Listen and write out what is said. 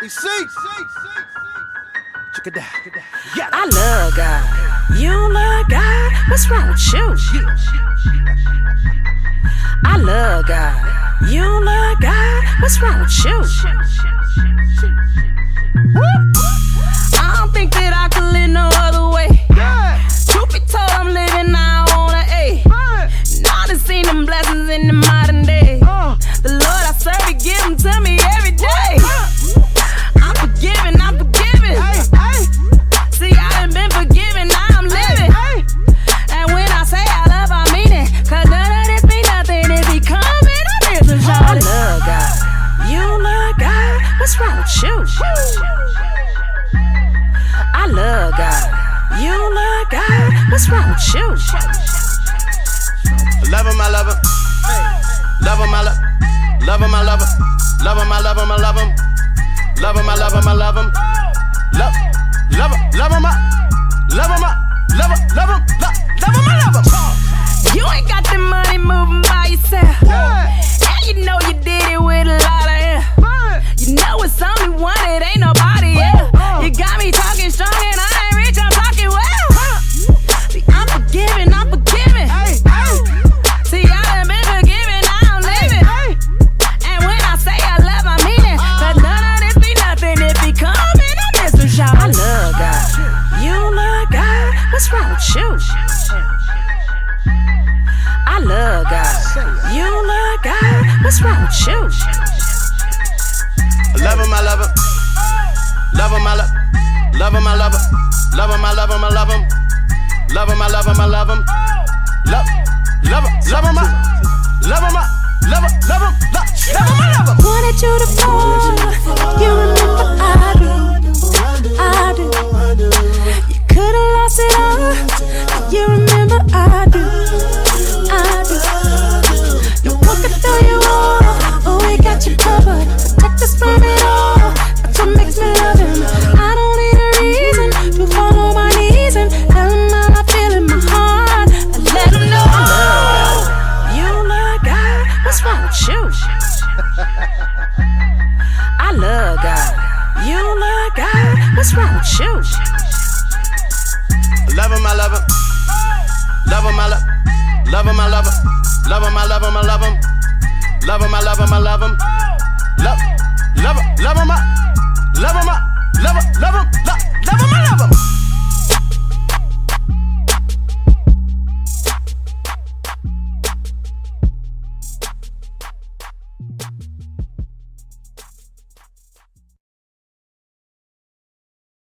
I love God. You don't love God? What's wrong with you? I love God. You don't love God? What's wrong with you? I don't think that I could live no other way. Truth be told, I'm living now on a A. Now I done seen them blessings in the modern day. The Lord I serve, He give them to me every day. I'm forgiving, I'm forgiving. See, I done been forgiven, now I'm living. And when I say I love, I mean it. Cause none of this be nothing if He coming on this and I love God. You don't love God? What's wrong with you? I love God. You don't love God? What's wrong with you? Love him, I love him. Love him, I love him. Love him, I love him. Love him, I love him, I love him. Love him, I love him, I love him. Love him, love him, love him, love him, love him, love him, love him, I love him. You ain't got the money moving by yourself. And you know you did it with a lot of air. You know it's only one, it ain't nobody else. You got me talking strong and I ain't rich, I'm talking well. See, I'm forgiving, I'm forgiving. See, I done been forgiven, now I'm living. And when I say I love, I mean it. Cause none of this be nothing if He coming on this one, y'all. I love God. You don't love God? What's wrong with you? I love God. You don't love God? What's wrong with you? Love him, I love him. Love him, I love him. Love him, I love him. Love him, I love him, I love him. Love him, I love him, I love him. Love him, love him, love him, love him, love him, love him, I love him. Wanted you to fall. You remember I do. You could've lost it all. You remember I do. No one can throw you off, but we got you covered. Protect us from it all. That's what makes me love Him. I don't need a reason to fall on my knees and tell Him how I feel in my heart. I let Him know I love God. You don't love God? What's wrong with you? I love God. You don't love God? What's wrong with you? Love him, I love him. Love him, I love him. Love him, I love him. Love him, I love him, I love him. Love him, I love him, I love him. Love him, love him, love him, love him, love him, love him, I love him.